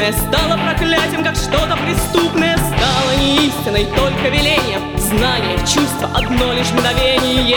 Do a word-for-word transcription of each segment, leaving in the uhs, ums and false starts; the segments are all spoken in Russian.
доступное стало проклятием, как что-то преступное. Стало не истиной, только велением. Знание, чувство, одно лишь мгновение.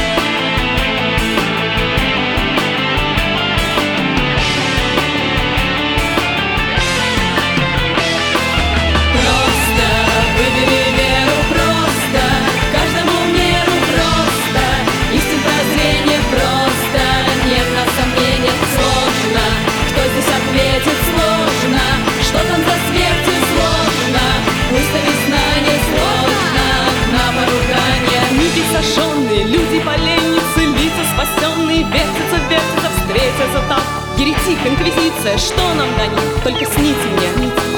Люди поленницы, лица спасенные, вертятся, вертятся, встретятся так. Еретик, инквизиция, что нам до них? Только сните мне.